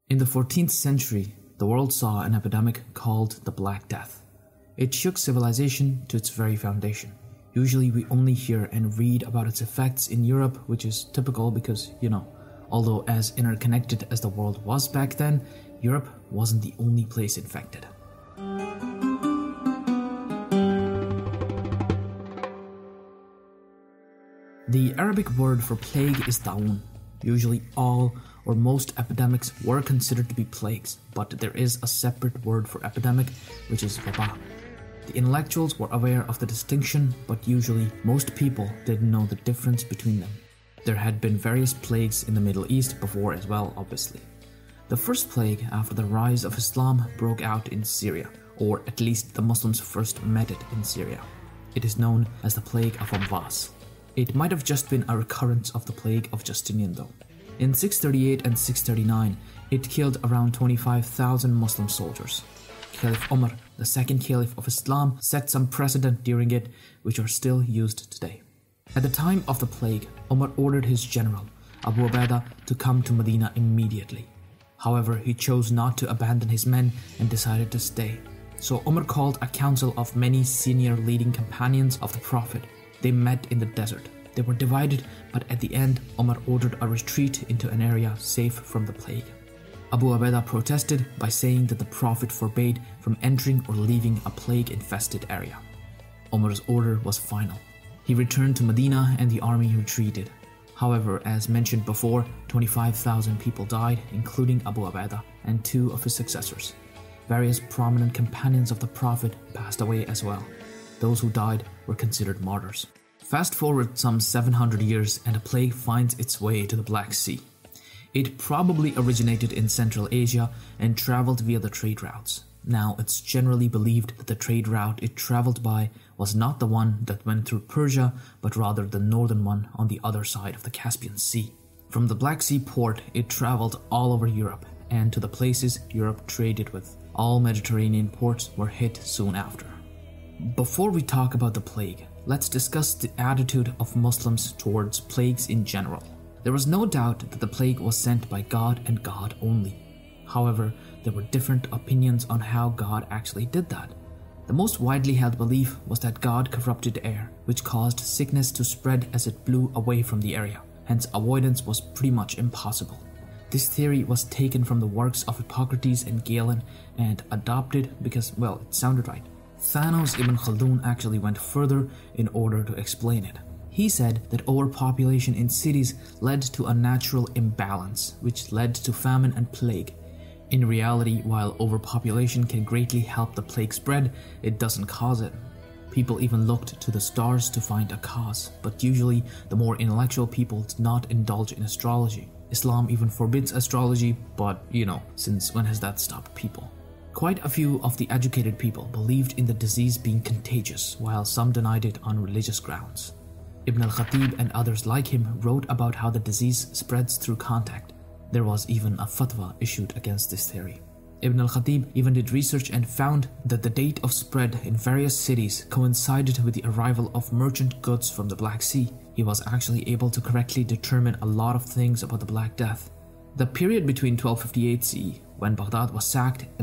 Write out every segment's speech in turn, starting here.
In the 14th century, the world saw an epidemic called the Black Death. It shook civilization to its very foundation. Usually we only hear and read about its effects in Europe, which is typical because, although as interconnected as the world was back then, Europe wasn't the only place infected. The Arabic word for plague is ta'un. Usually all or most epidemics were considered to be plagues, but there is a separate word for epidemic, which is waba. The intellectuals were aware of the distinction, but usually most people didn't know the difference between them. There had been various plagues in the Middle East before as well, obviously. The first plague after the rise of Islam broke out in Syria, or at least the Muslims first met it in Syria. It is known as the Plague of Amwas. It might have just been a recurrence of the Plague of Justinian though. In 638 and 639, it killed around 25,000 Muslim soldiers. Caliph Umar, the second Caliph of Islam, set some precedent during it which are still used today. At the time of the plague, Umar ordered his general, Abu Ubaidah, to come to Medina immediately. However, he chose not to abandon his men and decided to stay. So Umar called a council of many senior leading companions of the Prophet. They met in the desert. They were divided, but at the end, Umar ordered a retreat into an area safe from the plague. Abu Ubaidah protested by saying that the Prophet forbade from entering or leaving a plague-infested area. Umar's order was final. He returned to Medina and the army retreated. However, as mentioned before, 25,000 people died, including Abu Ubaidah and 2 of his successors. Various prominent companions of the Prophet passed away as well. Those who died were considered martyrs. Fast forward some 700 years and a plague finds its way to the Black Sea. It probably originated in Central Asia and traveled via the trade routes. Now, it's generally believed that the trade route it traveled by was not the one that went through Persia, but rather the northern one on the other side of the Caspian Sea. From the Black Sea port, it traveled all over Europe and to the places Europe traded with. All Mediterranean ports were hit soon after. Before we talk about the plague, let's discuss the attitude of Muslims towards plagues in general. There was no doubt that the plague was sent by God and God only. However, there were different opinions on how God actually did that. The most widely held belief was that God corrupted air, which caused sickness to spread as it blew away from the area. Hence, avoidance was pretty much impossible. This theory was taken from the works of Hippocrates and Galen and adopted because, well, it sounded right. Thanos Ibn Khaldun actually went further in order to explain it. He said that overpopulation in cities led to a natural imbalance, which led to famine and plague. In reality, while overpopulation can greatly help the plague spread, it doesn't cause it. People even looked to the stars to find a cause, but usually the more intellectual people did not indulge in astrology. Islam even forbids astrology, but since when has that stopped people? Quite a few of the educated people believed in the disease being contagious, while some denied it on religious grounds. Ibn al-Khatib and others like him wrote about how the disease spreads through contact. There was even a fatwa issued against this theory. Ibn al-Khatib even did research and found that the date of spread in various cities coincided with the arrival of merchant goods from the Black Sea. He was actually able to correctly determine a lot of things about the Black Death. The period between 1258 CE, when Baghdad was sacked, and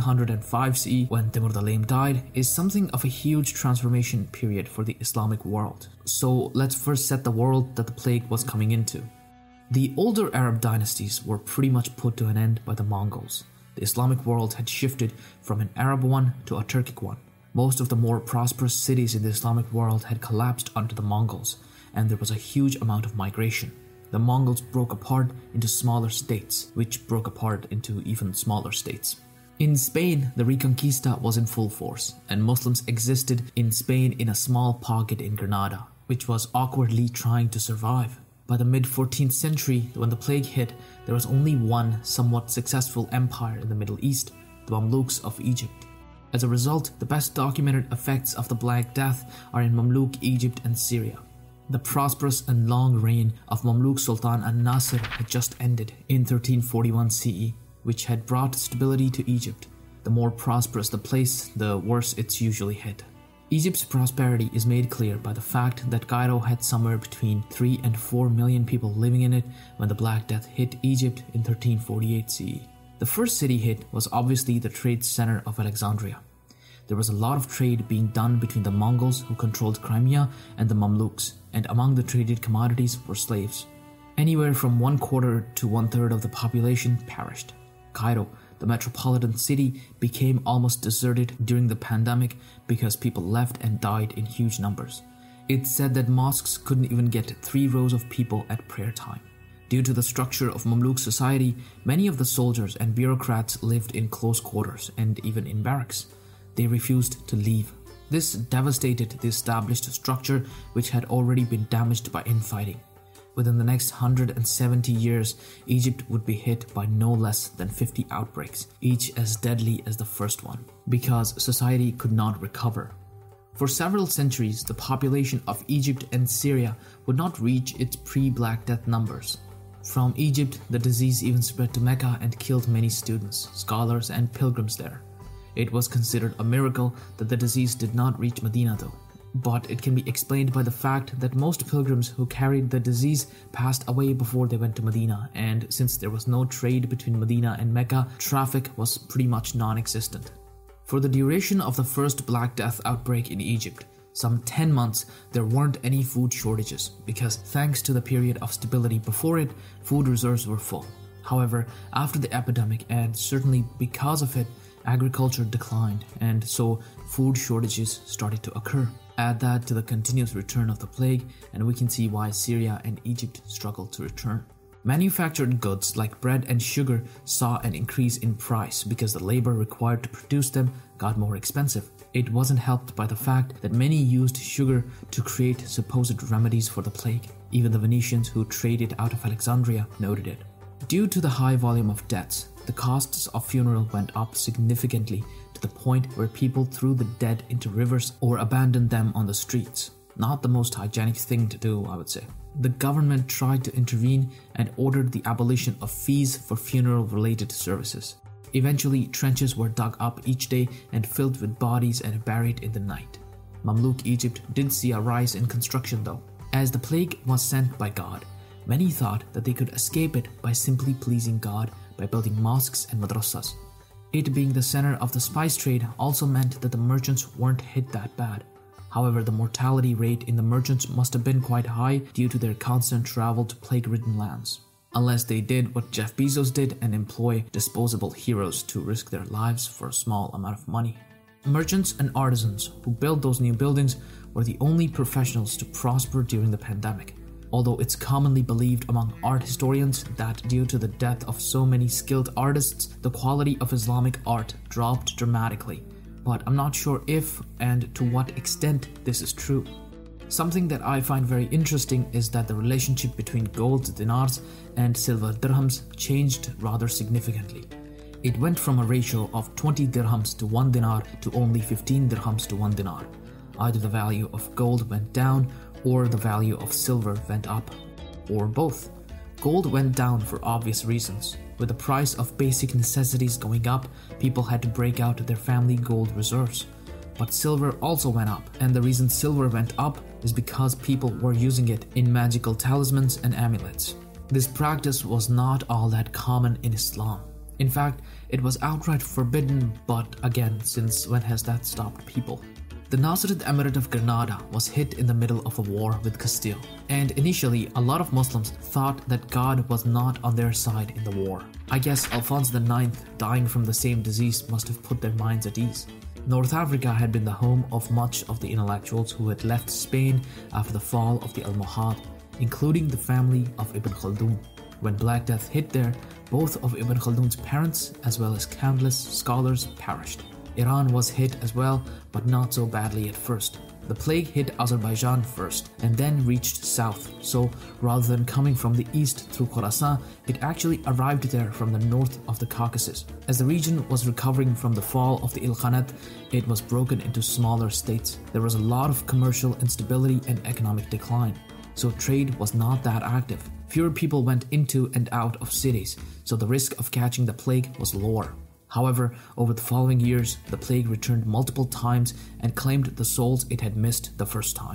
1405 CE, when Timur the Lame died, is something of a huge transformation period for the Islamic world. So let's first set the world that the plague was coming into. The older Arab dynasties were pretty much put to an end by the Mongols. The Islamic world had shifted from an Arab one to a Turkic one. Most of the more prosperous cities in the Islamic world had collapsed under the Mongols, and there was a huge amount of migration. The Mongols broke apart into smaller states, which broke apart into even smaller states. In Spain, the Reconquista was in full force, and Muslims existed in Spain in a small pocket in Granada, which was awkwardly trying to survive. By the mid-14th century, when the plague hit, there was only one somewhat successful empire in the Middle East, the Mamluks of Egypt. As a result, the best documented effects of the Black Death are in Mamluk Egypt and Syria. The prosperous and long reign of Mamluk Sultan al-Nasir had just ended in 1341 CE, which had brought stability to Egypt. The more prosperous the place, the worse it's usually hit. Egypt's prosperity is made clear by the fact that Cairo had somewhere between 3 and 4 million people living in it when the Black Death hit Egypt in 1348 CE. The first city hit was obviously the trade center of Alexandria. There was a lot of trade being done between the Mongols who controlled Crimea and the Mamluks, and among the traded commodities were slaves. Anywhere from 1/4 to 1/3 of the population perished. Cairo, the metropolitan city, became almost deserted during the pandemic because people left and died in huge numbers. It's said that mosques couldn't even get 3 rows of people at prayer time. Due to the structure of Mamluk society, many of the soldiers and bureaucrats lived in close quarters and even in barracks. They refused to leave. This devastated the established structure, which had already been damaged by infighting. Within the next 170 years, Egypt would be hit by no less than 50 outbreaks, each as deadly as the first one, because society could not recover. For several centuries, the population of Egypt and Syria would not reach its pre-Black Death numbers. From Egypt, the disease even spread to Mecca and killed many students, scholars, and pilgrims there. It was considered a miracle that the disease did not reach Medina though. But it can be explained by the fact that most pilgrims who carried the disease passed away before they went to Medina, and since there was no trade between Medina and Mecca, traffic was pretty much non-existent. For the duration of the first Black Death outbreak in Egypt, some 10 months, there weren't any food shortages because thanks to the period of stability before it, food reserves were full. However, after the epidemic, and certainly because of it, agriculture declined, and so food shortages started to occur. Add that to the continuous return of the plague, and we can see why Syria and Egypt struggled to return. Manufactured goods like bread and sugar saw an increase in price because the labor required to produce them got more expensive. It wasn't helped by the fact that many used sugar to create supposed remedies for the plague. Even the Venetians who traded out of Alexandria noted it. Due to the high volume of deaths, the costs of funeral went up significantly to the point where people threw the dead into rivers or abandoned them on the streets. Not the most hygienic thing to do, I would say. The government tried to intervene and ordered the abolition of fees for funeral-related services. Eventually, trenches were dug up each day and filled with bodies and buried in the night. Mamluk Egypt did see a rise in construction though. As the plague was sent by God, many thought that they could escape it by simply pleasing God by building mosques and madrasas. It being the center of the spice trade also meant that the merchants weren't hit that bad. However, the mortality rate in the merchants must have been quite high due to their constant travel to plague-ridden lands. Unless they did what Jeff Bezos did and employ disposable heroes to risk their lives for a small amount of money. Merchants and artisans who built those new buildings were the only professionals to prosper during the pandemic. Although it's commonly believed among art historians that due to the death of so many skilled artists, the quality of Islamic art dropped dramatically. But I'm not sure if and to what extent this is true. Something that I find very interesting is that the relationship between gold dinars and silver dirhams changed rather significantly. It went from a ratio of 20 dirhams to 1 dinar to only 15 dirhams to 1 dinar. Either the value of gold went down or the value of silver went up, or both. Gold went down for obvious reasons. With the price of basic necessities going up, people had to break out their family gold reserves. But silver also went up, and the reason silver went up is because people were using it in magical talismans and amulets. This practice was not all that common in Islam. In fact, it was outright forbidden, but again, since when has that stopped people? The Nasrid Emirate of Granada was hit in the middle of a war with Castile, and initially a lot of Muslims thought that God was not on their side in the war. I guess Alphonse IX dying from the same disease must have put their minds at ease. North Africa had been the home of much of the intellectuals who had left Spain after the fall of the Almohad, including the family of Ibn Khaldun. When Black Death hit there, both of Ibn Khaldun's parents as well as countless scholars perished. Iran was hit as well, but not so badly at first. The plague hit Azerbaijan first and then reached south, so rather than coming from the east through Khorasan, it actually arrived there from the north of the Caucasus. As the region was recovering from the fall of the Ilkhanate, it was broken into smaller states. There was a lot of commercial instability and economic decline, so trade was not that active. Fewer people went into and out of cities, so the risk of catching the plague was lower. However, over the following years, the plague returned multiple times and claimed the souls it had missed the first time.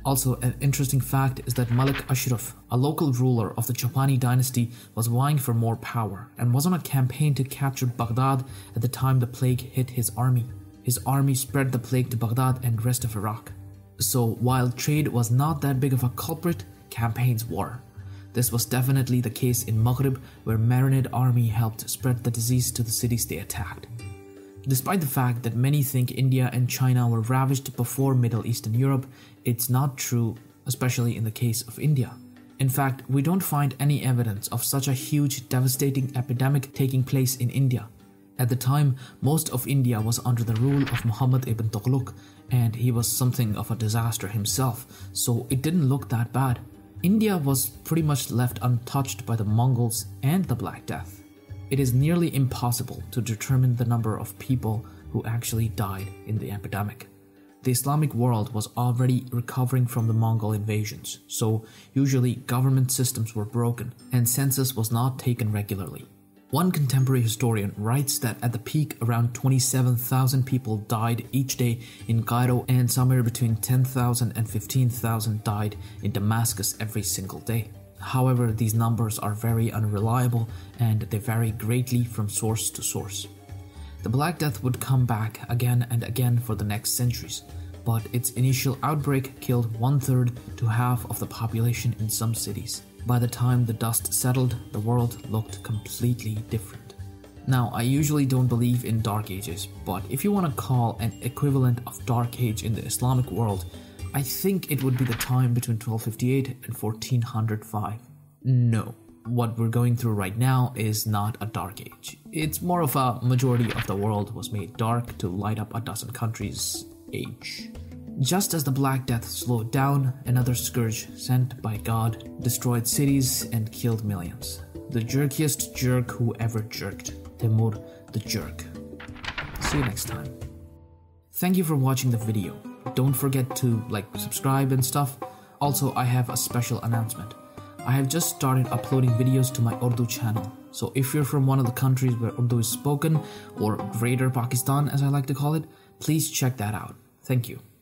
Also, an interesting fact is that Malik Ashraf, a local ruler of the Chopani dynasty, was vying for more power and was on a campaign to capture Baghdad at the time the plague hit his army. His army spread the plague to Baghdad and rest of Iraq. So while trade was not that big of a culprit, campaigns were. This was definitely the case in Maghrib, where Marinid army helped spread the disease to the cities they attacked. Despite the fact that many think India and China were ravaged before Middle Eastern Europe, it's not true, especially in the case of India. In fact, we don't find any evidence of such a huge, devastating epidemic taking place in India. At the time, most of India was under the rule of Muhammad ibn Tughlaq, and he was something of a disaster himself, so it didn't look that bad. India was pretty much left untouched by the Mongols and the Black Death. It is nearly impossible to determine the number of people who actually died in the epidemic. The Islamic world was already recovering from the Mongol invasions, so usually government systems were broken and census was not taken regularly. One contemporary historian writes that at the peak around 27,000 people died each day in Cairo, and somewhere between 10,000 and 15,000 died in Damascus every single day. However, these numbers are very unreliable and they vary greatly from source to source. The Black Death would come back again and again for the next centuries, but its initial outbreak killed 1/3 to half of the population in some cities. By the time the dust settled, the world looked completely different. Now, I usually don't believe in Dark Ages, but if you want to call an equivalent of Dark Age in the Islamic world, I think it would be the time between 1258 and 1405. No, what we're going through right now is not a dark age. It's more of a majority of the world was made dark to light up a dozen countries age. Just as the Black Death slowed down, another scourge sent by God destroyed cities and killed millions. The jerkiest jerk who ever jerked, Timur the Jerk. See you next time. Thank you for watching the video. Don't forget to subscribe and stuff. Also, I have a special announcement. I have just started uploading videos to my Urdu channel. So if you're from one of the countries where Urdu is spoken, or Greater Pakistan as I like to call it, please check that out. Thank you.